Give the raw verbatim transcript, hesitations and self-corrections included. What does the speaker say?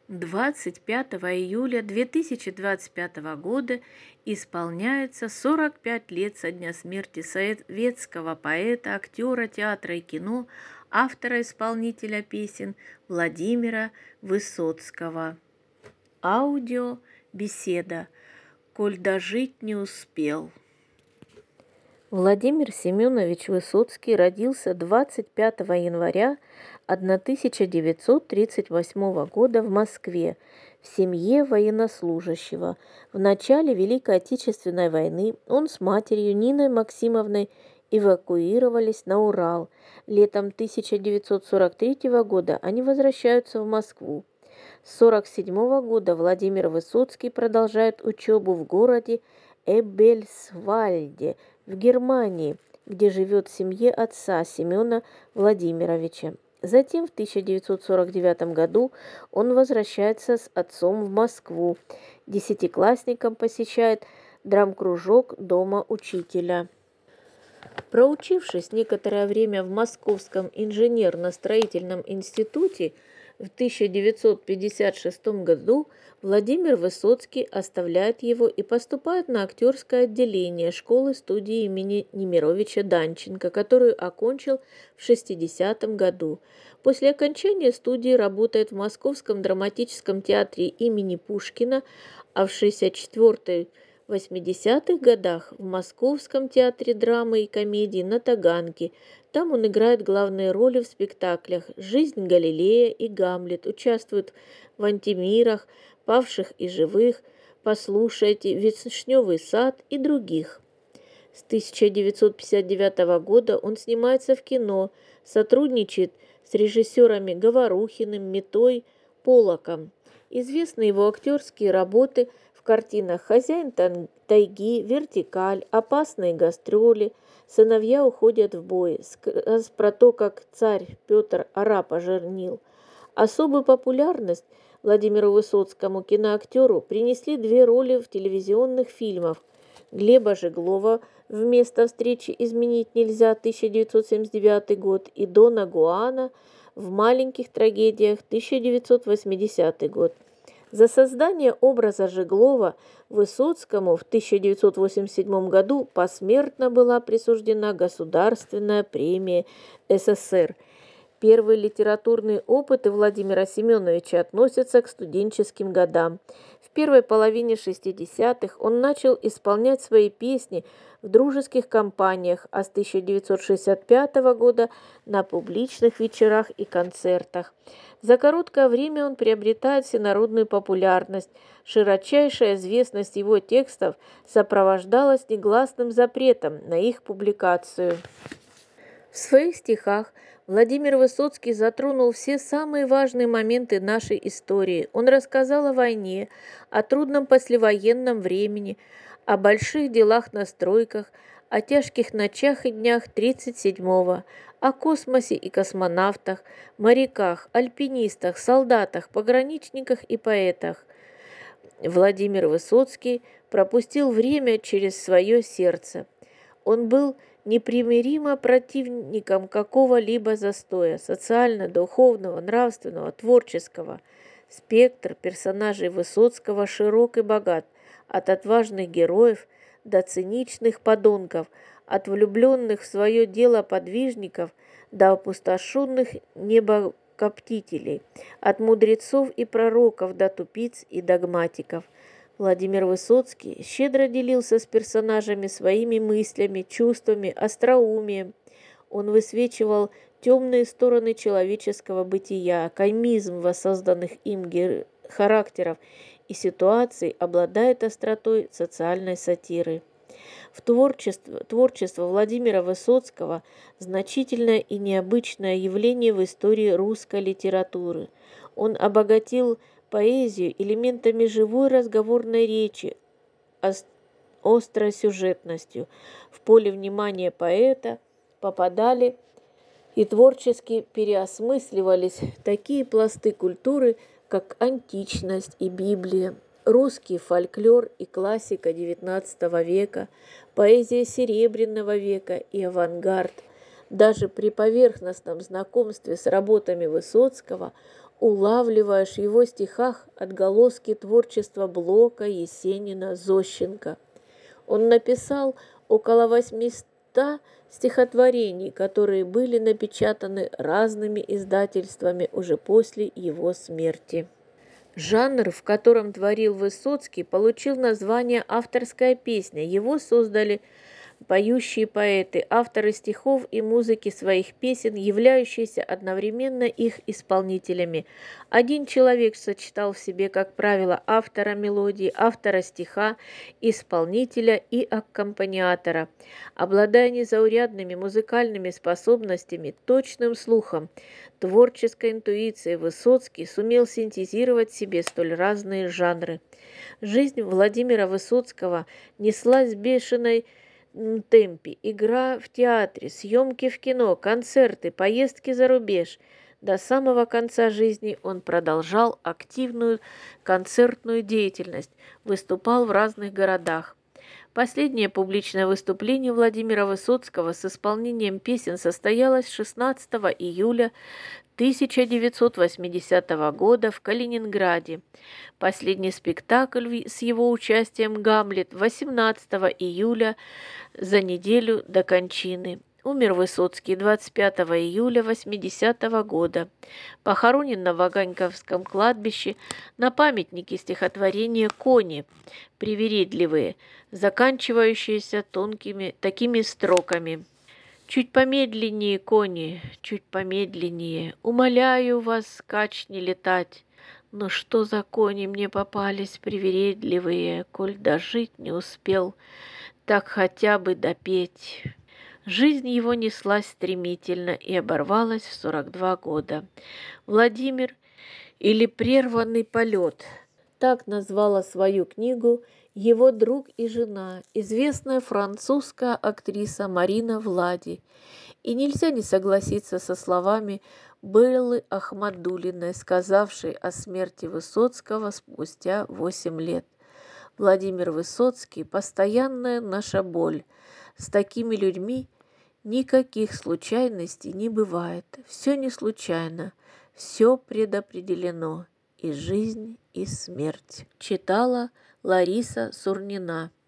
двадцать пятого июля две тысячи двадцать пятого года исполняется сорок пять лет со дня смерти советского поэта, актера театра и кино, автора-исполнителя песен Владимира Высоцкого. Аудиобеседа «Коль дожить не успел». Владимир Семенович Высоцкий родился двадцать пятого января тысяча девятьсот тридцать восьмого года в Москве в семье военнослужащего. В начале Великой Отечественной войны он с матерью Ниной Максимовной эвакуировались на Урал. Летом тысяча девятьсот сорок третьего года они возвращаются в Москву. С сорок седьмого года Владимир Высоцкий продолжает учебу в городе Эбельсвальде в Германии, где живет в семье отца Семена Владимировича. Затем в тысяча девятьсот сорок девятом году он возвращается с отцом в Москву. Десятиклассником посещает драмкружок дома учителя. Проучившись некоторое время в Московском инженерно-строительном институте, в тысяча девятьсот пятьдесят шестом году Владимир Высоцкий оставляет его и поступает на актерское отделение школы-студии имени Немировича Данченко, которую окончил в шестидесятом году. После окончания студии работает в Московском драматическом театре имени Пушкина, а в шестьдесят четвёртых-восьмидесятых годах в Московском театре драмы и комедии на Таганке. Там он играет главные роли в спектаклях «Жизнь Галилея» и «Гамлет», участвует в «Антимирах», «Павших и живых», «Послушайте», «Вишневый сад» и других. С тысяча девятьсот пятьдесят девятого года он снимается в кино, сотрудничает с режиссерами Говорухиным, Метой, Полоком. Известны его актерские работы в картинах «Хозяин тайги», «Вертикаль», «Опасные гастроли», «Сыновья уходят в бой», сказ про то, как царь Петр арапа ожернил. Особую популярность Владимиру Высоцкому, киноактеру, принесли две роли в телевизионных фильмах: Глеба Жеглова «Вместо встречи изменить нельзя» тысяча девятьсот семьдесят девятый год и Дона Гуана в «Маленьких трагедиях» тысяча девятьсот восьмидесятый год. За создание образа Жеглова Высоцкому в тысяча девятьсот восемьдесят седьмом году посмертно была присуждена Государственная премия СССР. Первые литературные опыты Владимира Семеновича относятся к студенческим годам. В первой половине шестидесятых он начал исполнять свои песни в дружеских компаниях, а с тысяча девятьсот шестьдесят пятого года на публичных вечерах и концертах. За короткое время он приобретает всенародную популярность. Широчайшая известность его текстов сопровождалась негласным запретом на их публикацию. В своих стихах Владимир Высоцкий затронул все самые важные моменты нашей истории. Он рассказал о войне, о трудном послевоенном времени, о больших делах на стройках, о тяжких ночах и днях тридцать седьмого, о космосе и космонавтах, моряках, альпинистах, солдатах, пограничниках и поэтах. Владимир Высоцкий пропустил время через свое сердце. Он был непримиримо противником какого-либо застоя, социально, духовного, нравственного, творческого. Спектр персонажей Высоцкого широк и богат, от отважных героев до циничных подонков, от влюбленных в свое дело подвижников до опустошенных небокоптителей, от мудрецов и пророков до тупиц и догматиков. Владимир Высоцкий щедро делился с персонажами своими мыслями, чувствами, остроумием. Он высвечивал темные стороны человеческого бытия, комизм воссозданных им характеров и ситуаций, обладает остротой социальной сатиры. В творчество, творчество Владимира Высоцкого – значительное и необычное явление в истории русской литературы. Он обогатил поэзию элементами живой разговорной речи, острой сюжетностью. В поле внимания поэта попадали и творчески переосмысливались такие пласты культуры, как античность и Библия, русский фольклор и классика девятнадцатого века, поэзия Серебряного века и авангард. Даже при поверхностном знакомстве с работами Высоцкого улавливаешь в его стихах отголоски творчества Блока, Есенина, Зощенко. Он написал около восьмисот стихотворений, которые были напечатаны разными издательствами уже после его смерти. Жанр, в котором творил Высоцкий, получил название «авторская песня». Его создали поющие поэты, авторы стихов и музыки своих песен, являющиеся одновременно их исполнителями. Один человек сочетал в себе, как правило, автора мелодии, автора стиха, исполнителя и аккомпаниатора. Обладая незаурядными музыкальными способностями, точным слухом, творческой интуицией, Высоцкий сумел синтезировать в себе столь разные жанры. Жизнь Владимира Высоцкого неслась бешеной темпе. Игра в театре, съемки в кино, концерты, поездки за рубеж. До самого конца жизни он продолжал активную концертную деятельность, выступал в разных городах. Последнее публичное выступление Владимира Высоцкого с исполнением песен состоялось шестнадцатого июля тысяча девятьсот восьмидесятого года в Калининграде. Последний спектакль с его участием «Гамлет» восемнадцатого июля, за неделю до кончины. Умер Высоцкий двадцать пятого июля восьмидесятого года. Похоронен на Ваганьковском кладбище на памятнике стихотворения «Кони» привередливые, заканчивающиеся тонкими такими строками. Чуть помедленнее, кони, чуть помедленнее, умоляю вас скач не летать. Но что за кони мне попались привередливые, коль дожить не успел, так хотя бы допеть. Жизнь его неслась стремительно и оборвалась в сорок два года. Владимир или «Прерванный полет» — так назвала свою книгу его друг и жена, известная французская актриса Марина Влади. И нельзя не согласиться со словами Беллы Ахмадуллиной, сказавшей о смерти Высоцкого спустя восемь лет. Владимир Высоцкий – постоянная наша боль. С такими людьми никаких случайностей не бывает. Все не случайно, все предопределено. И жизнь, и смерть. Читала Лариса Сурнина.